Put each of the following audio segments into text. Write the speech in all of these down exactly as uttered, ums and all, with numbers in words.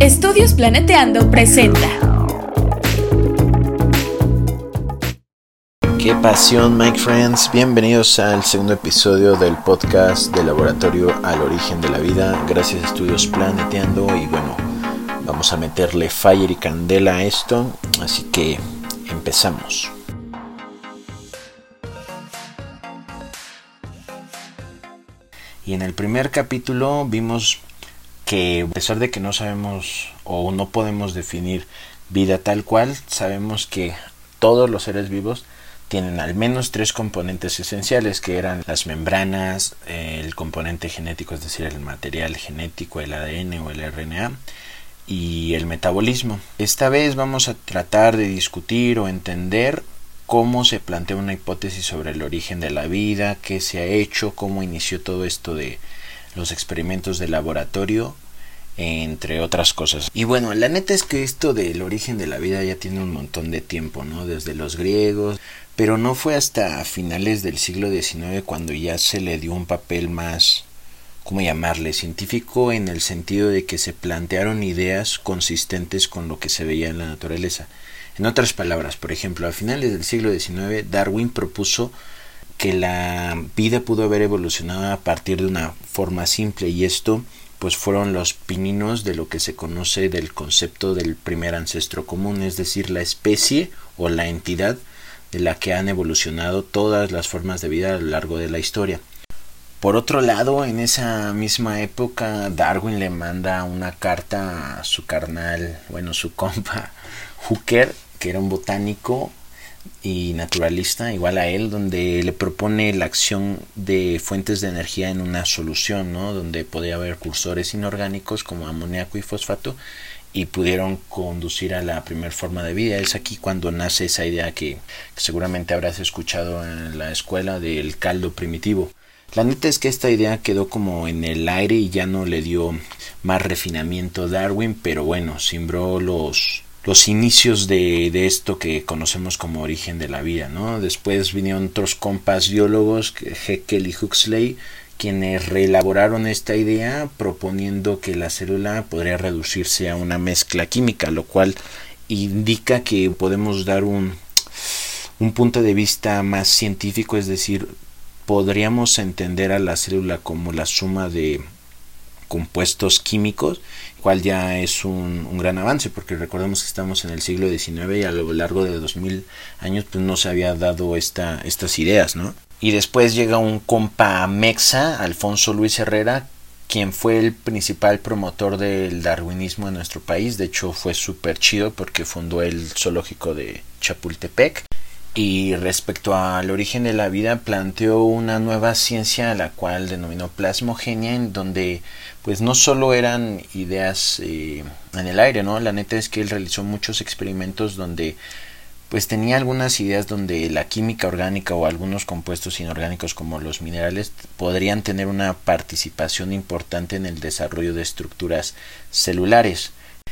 Estudios Planeteando presenta. ¡Qué pasión, my friends! Bienvenidos al segundo episodio del podcast de Laboratorio al Origen de la Vida. Gracias a Estudios Planeteando. Y bueno, vamos a meterle fire y candela a esto. Así que empezamos. Y en el primer capítulo vimos que a pesar de que no sabemos o no podemos definir vida tal cual, sabemos que todos los seres vivos tienen al menos tres componentes esenciales, que eran las membranas, el componente genético, es decir, el material genético, el A D N o el R N A, y el metabolismo. Esta vez vamos a tratar de discutir o entender cómo se plantea una hipótesis sobre el origen de la vida, qué se ha hecho, cómo inició todo esto de los experimentos de laboratorio, entre otras cosas. Y bueno, la neta es que esto del origen de la vida ya tiene un montón de tiempo, ¿no? Desde los griegos, pero no fue hasta finales del siglo diecinueve cuando ya se le dio un papel más, ¿cómo llamarle?, científico, en el sentido de que se plantearon ideas consistentes con lo que se veía en la naturaleza. En otras palabras, por ejemplo, a finales del siglo diecinueve, Darwin propuso que la vida pudo haber evolucionado a partir de una forma simple, y esto pues fueron los pininos de lo que se conoce del concepto del primer ancestro común, es decir, la especie o la entidad de la que han evolucionado todas las formas de vida a lo largo de la historia. Por otro lado, en esa misma época, Darwin le manda una carta a su carnal, bueno, su compa Hooker, que era un botánico y naturalista igual a él, donde le propone la acción de fuentes de energía en una solución, ¿no? Donde podía haber cursores inorgánicos como amoníaco y fosfato, y pudieron conducir a la primera forma de vida. Es aquí cuando nace esa idea que, que seguramente habrás escuchado en la escuela del caldo primitivo. La neta es que esta idea quedó como en el aire y ya no le dio más refinamiento Darwin, pero bueno, sembró los los inicios de, de esto que conocemos como origen de la vida, ¿no? Después vinieron otros compas biólogos, Haeckel y Huxley, quienes reelaboraron esta idea proponiendo que la célula podría reducirse a una mezcla química, lo cual indica que podemos dar un, un punto de vista más científico, es decir, podríamos entender a la célula como la suma de compuestos químicos, cual ya es un, un gran avance, porque recordemos que estamos en el siglo diecinueve y a lo largo de dos mil años pues no se había dado esta, estas ideas, ¿no? Y después llega un compa mexa, Alfonso Luis Herrera, quien fue el principal promotor del darwinismo en nuestro país. De hecho fue súper chido porque fundó el zoológico de Chapultepec. Y respecto al origen de la vida, planteó una nueva ciencia a la cual denominó plasmogenia, en donde pues no solo eran ideas eh, en el aire, ¿no? La neta es que él realizó muchos experimentos donde pues tenía algunas ideas donde la química orgánica o algunos compuestos inorgánicos como los minerales podrían tener una participación importante en el desarrollo de estructuras celulares.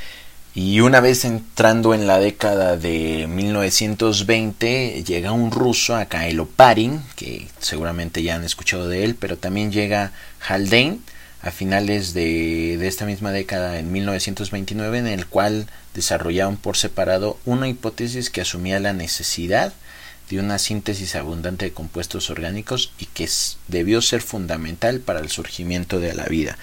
Y una vez entrando en la década de mil novecientos veinte, llega un ruso, Mikhail Oparin, que seguramente ya han escuchado de él, pero también llega Haldane a finales de, de esta misma década, en mil novecientos veintinueve, en el cual desarrollaron por separado una hipótesis que asumía la necesidad de una síntesis abundante de compuestos orgánicos y que debió ser fundamental para el surgimiento de la vida.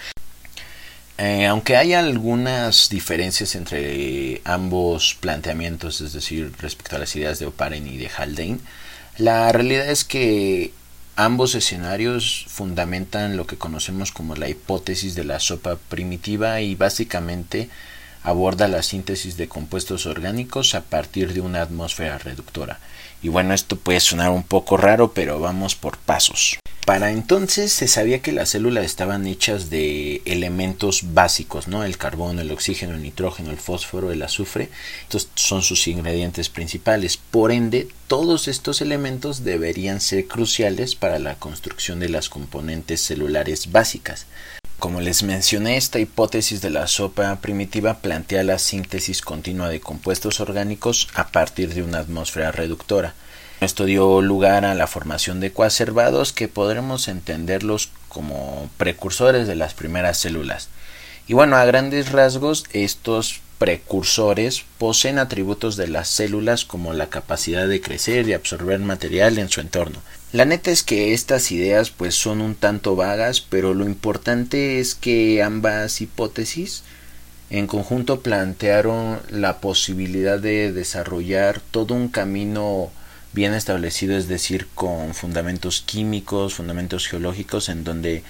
Eh, aunque hay algunas diferencias entre ambos planteamientos, es decir, respecto a las ideas de Oparin y de Haldane, la realidad es que ambos escenarios fundamentan lo que conocemos como la hipótesis de la sopa primitiva y básicamente aborda la síntesis de compuestos orgánicos a partir de una atmósfera reductora. Y bueno, esto puede sonar un poco raro, pero vamos por pasos. Para entonces se sabía que las células estaban hechas de elementos básicos, ¿no? El carbono, el oxígeno, el nitrógeno, el fósforo, el azufre. Estos son sus ingredientes principales. Por ende, todos estos elementos deberían ser cruciales para la construcción de las componentes celulares básicas. Como les mencioné, esta hipótesis de la sopa primitiva plantea la síntesis continua de compuestos orgánicos a partir de una atmósfera reductora. Esto dio lugar a la formación de coacervados, que podremos entenderlos como precursores de las primeras células. Y bueno, a grandes rasgos, estos precursores poseen atributos de las células como la capacidad de crecer y absorber material en su entorno. La neta es que estas ideas pues son un tanto vagas, pero lo importante es que ambas hipótesis en conjunto plantearon la posibilidad de desarrollar todo un camino bien establecido, es decir, con fundamentos químicos, fundamentos geológicos, en donde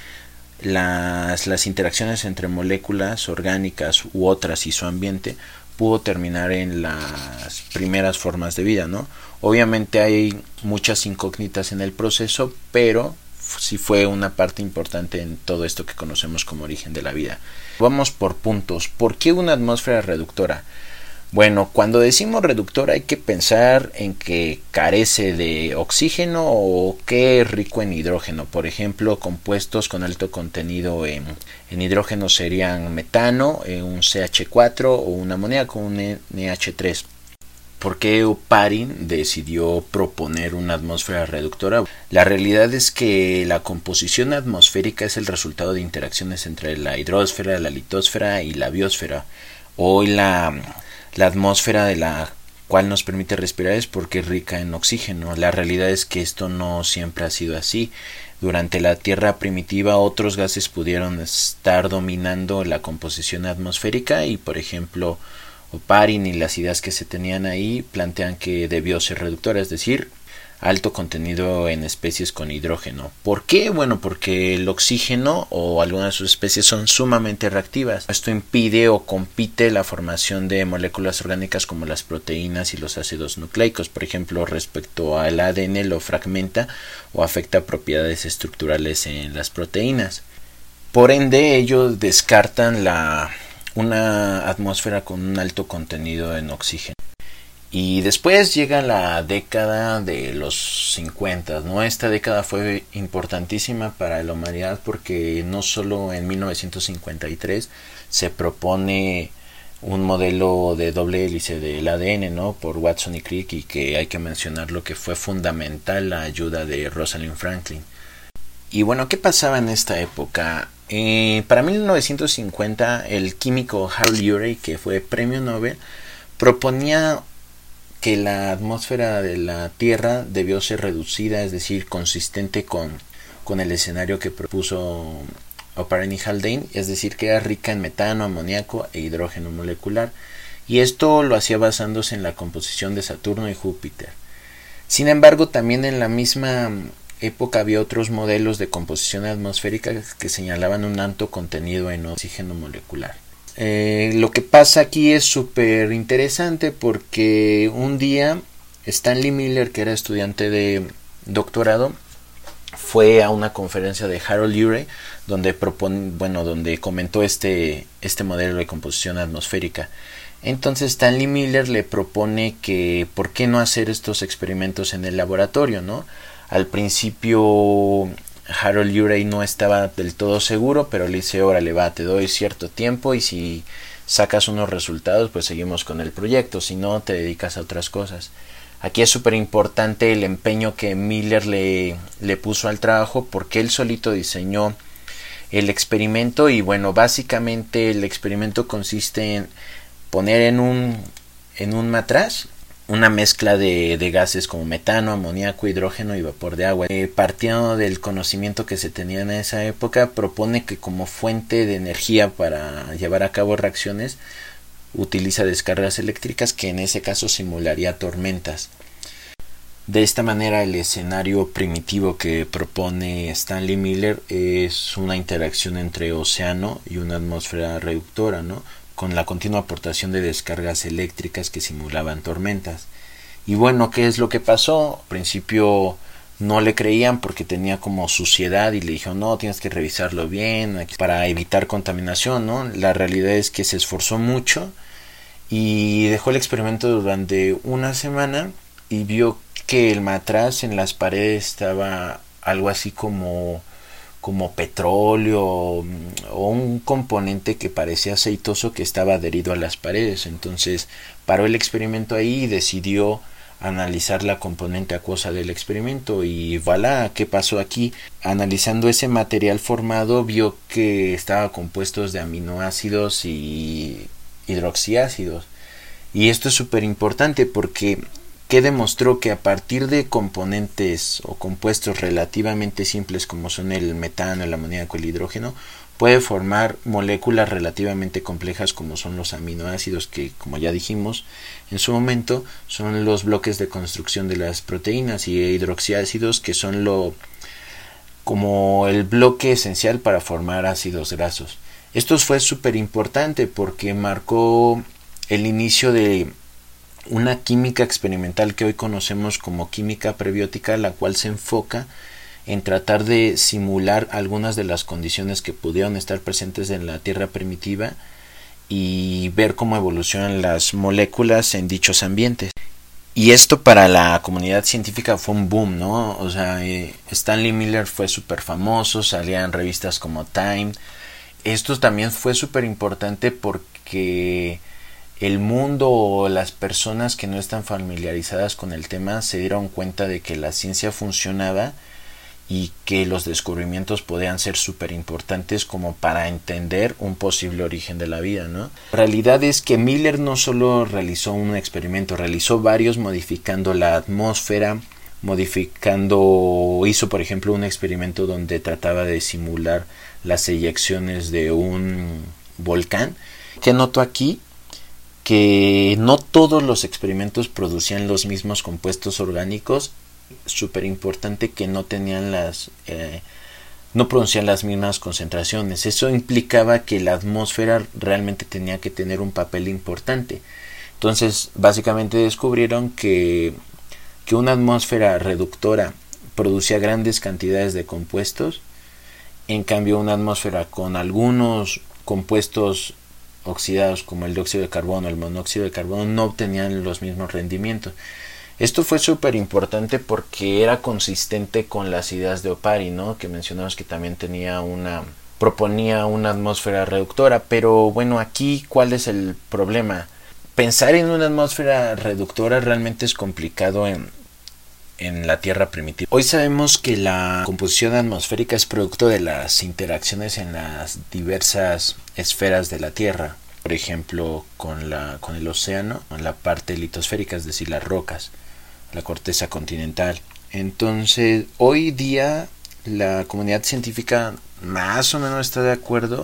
las, las interacciones entre moléculas orgánicas u otras y su ambiente pudo terminar en las primeras formas de vida, ¿no? Obviamente hay muchas incógnitas en el proceso, pero sí fue una parte importante en todo esto que conocemos como origen de la vida. Vamos por puntos. ¿Por qué una atmósfera reductora? Bueno, cuando decimos reductora hay que pensar en que carece de oxígeno o que es rico en hidrógeno. Por ejemplo, compuestos con alto contenido en, en hidrógeno serían metano, un C H cuatro o un amoníaco, un N H tres. ¿Por qué Oparin decidió proponer una atmósfera reductora? La realidad es que la composición atmosférica es el resultado de interacciones entre la hidrosfera, la litosfera y la biosfera. Hoy la, la atmósfera de la cual nos permite respirar es porque es rica en oxígeno. La realidad es que esto no siempre ha sido así. Durante la Tierra primitiva otros gases pudieron estar dominando la composición atmosférica y, por ejemplo, Oparin y las ideas que se tenían ahí plantean que debió ser reductora, es decir, alto contenido en especies con hidrógeno. ¿Por qué? Bueno, porque el oxígeno o algunas de sus especies son sumamente reactivas. Esto impide o compite la formación de moléculas orgánicas como las proteínas y los ácidos nucleicos. Por ejemplo, respecto al A D N lo fragmenta o afecta propiedades estructurales en las proteínas. Por ende, ellos descartan la una atmósfera con un alto contenido en oxígeno. Y después llega la década de los cincuenta, ¿no? Esta década fue importantísima para la humanidad porque no solo en mil novecientos cincuenta y tres se propone un modelo de doble hélice del A D N, ¿no? Por Watson y Crick, y que hay que mencionar lo que fue fundamental la ayuda de Rosalind Franklin. Y bueno, ¿qué pasaba en esta época? Eh, para mil novecientos cincuenta el químico Harold Urey, que fue premio Nobel, proponía que la atmósfera de la Tierra debió ser reducida, es decir, consistente con, con el escenario que propuso Oparin y Haldane, es decir, que era rica en metano, amoníaco e hidrógeno molecular, y esto lo hacía basándose en la composición de Saturno y Júpiter. Sin embargo, también en la misma época había otros modelos de composición atmosférica que señalaban un alto contenido en oxígeno molecular. Eh, lo que pasa aquí es súper interesante porque un día Stanley Miller, que era estudiante de doctorado, fue a una conferencia de Harold Urey donde propon, bueno, donde comentó este, este modelo de composición atmosférica. Entonces Stanley Miller le propone que por qué no hacer estos experimentos en el laboratorio, ¿no? Al principio Harold Urey no estaba del todo seguro, pero le dice, órale, va, te doy cierto tiempo y si sacas unos resultados, pues seguimos con el proyecto, si no, te dedicas a otras cosas. Aquí es súper importante el empeño que Miller le, le puso al trabajo porque él solito diseñó el experimento y bueno, básicamente el experimento consiste en poner en un, en un matraz una mezcla de, de gases como metano, amoníaco, hidrógeno y vapor de agua. Eh, partiendo del conocimiento que se tenía en esa época, propone que como fuente de energía para llevar a cabo reacciones utiliza descargas eléctricas que en ese caso simularía tormentas. De esta manera el escenario primitivo que propone Stanley Miller es una interacción entre océano y una atmósfera reductora, ¿no? Con la continua aportación de descargas eléctricas que simulaban tormentas. Y bueno, ¿qué es lo que pasó? Al principio no le creían porque tenía como suciedad y le dijeron, no, tienes que revisarlo bien para evitar contaminación, ¿no? La realidad es que se esforzó mucho y dejó el experimento durante una semana y vio que el matraz en las paredes estaba algo así como como petróleo o un componente que parecía aceitoso que estaba adherido a las paredes. Entonces paró el experimento ahí y decidió analizar la componente acuosa del experimento y voilà, ¿qué pasó aquí? Analizando ese material formado vio que estaba compuesto de aminoácidos y hidroxiácidos, y esto es súper importante porque que demostró que a partir de componentes o compuestos relativamente simples como son el metano, el amoníaco, el hidrógeno, puede formar moléculas relativamente complejas como son los aminoácidos, que como ya dijimos en su momento son los bloques de construcción de las proteínas, y hidroxiácidos, que son lo como el bloque esencial para formar ácidos grasos. Esto fue súper importante porque marcó el inicio de una química experimental que hoy conocemos como química prebiótica, la cual se enfoca en tratar de simular algunas de las condiciones que pudieron estar presentes en la Tierra primitiva y ver cómo evolucionan las moléculas en dichos ambientes. Y esto para la comunidad científica fue un boom, ¿no? O sea, eh, Stanley Miller fue súper famoso, salía en revistas como Time. Esto también fue súper importante porque el mundo o las personas que no están familiarizadas con el tema se dieron cuenta de que la ciencia funcionaba y que los descubrimientos podían ser súper importantes como para entender un posible origen de la vida, ¿no? La realidad es que Miller no solo realizó un experimento, realizó varios modificando la atmósfera, modificando, hizo por ejemplo un experimento donde trataba de simular las eyecciones de un volcán. ¿Qué notó aquí? Que no todos los experimentos producían los mismos compuestos orgánicos. Súper importante que no tenían las eh, no producían las mismas concentraciones. Eso implicaba que la atmósfera realmente tenía que tener un papel importante. Entonces básicamente descubrieron que, que una atmósfera reductora producía grandes cantidades de compuestos, en cambio una atmósfera con algunos compuestos oxidados como el dióxido de carbono, el monóxido de carbono, no obtenían los mismos rendimientos. Esto fue súper importante porque era consistente con las ideas de Opary, ¿no? Que mencionamos que también tenía una proponía una atmósfera reductora, pero bueno, aquí ¿cuál es el problema? Pensar en una atmósfera reductora realmente es complicado en en la Tierra primitiva. Hoy sabemos que la composición atmosférica es producto de las interacciones en las diversas esferas de la Tierra, por ejemplo con, la, con el océano, en la parte litosférica, es decir, las rocas, la corteza continental. Entonces, hoy día la comunidad científica más o menos está de acuerdo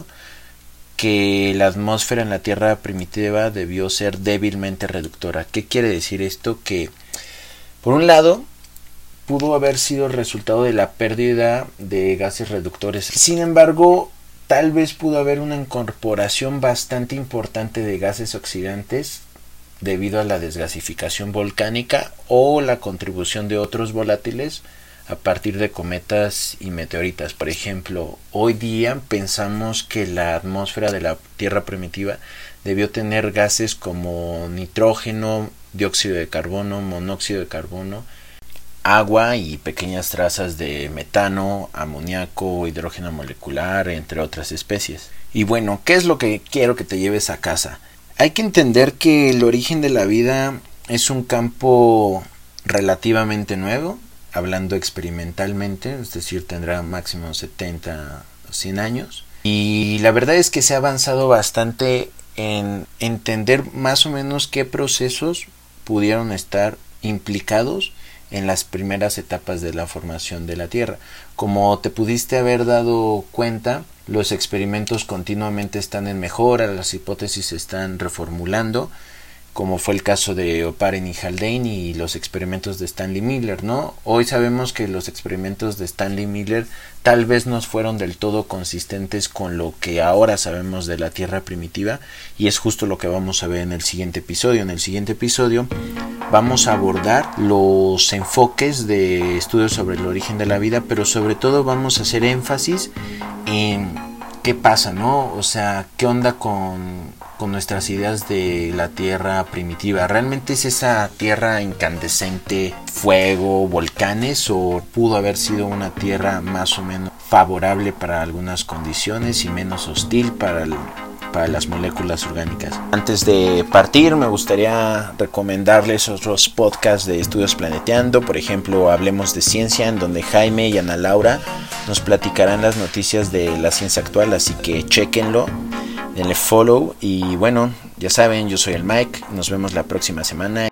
que la atmósfera en la Tierra primitiva debió ser débilmente reductora. ¿Qué quiere decir esto? Que, por un lado, pudo haber sido el resultado de la pérdida de gases reductores. Sin embargo, tal vez pudo haber una incorporación bastante importante de gases oxidantes debido a la desgasificación volcánica o la contribución de otros volátiles a partir de cometas y meteoritas. Por ejemplo, hoy día pensamos que la atmósfera de la Tierra primitiva debió tener gases como nitrógeno, dióxido de carbono, monóxido de carbono, agua y pequeñas trazas de metano, amoníaco, hidrógeno molecular, entre otras especies. Y bueno, ¿qué es lo que quiero que te lleves a casa? Hay que entender que el origen de la vida es un campo relativamente nuevo, hablando experimentalmente, es decir, tendrá máximo setenta o cien años. Y la verdad es que se ha avanzado bastante en entender más o menos qué procesos pudieron estar implicados en las primeras etapas de la formación de la Tierra. Como te pudiste haber dado cuenta, los experimentos continuamente están en mejora, las hipótesis se están reformulando, como fue el caso de Oparin y Haldane y los experimentos de Stanley Miller, ¿no? Hoy sabemos que los experimentos de Stanley Miller tal vez no fueron del todo consistentes con lo que ahora sabemos de la Tierra primitiva, y es justo lo que vamos a ver en el siguiente episodio. En el siguiente episodio vamos a abordar los enfoques de estudios sobre el origen de la vida, pero sobre todo vamos a hacer énfasis en qué pasa, ¿no? O sea, qué onda con, con nuestras ideas de la Tierra primitiva. ¿Realmente es esa Tierra incandescente, fuego, volcanes, o pudo haber sido una Tierra más o menos favorable para algunas condiciones y menos hostil para el para las moléculas orgánicas. Antes de partir, me gustaría recomendarles otros podcasts de Estudios Planeteando. Por ejemplo, Hablemos de Ciencia, en donde Jaime y Ana Laura nos platicarán las noticias de la ciencia actual, así que chéquenlo, denle follow. Y bueno, ya saben, yo soy el Mike, nos vemos la próxima semana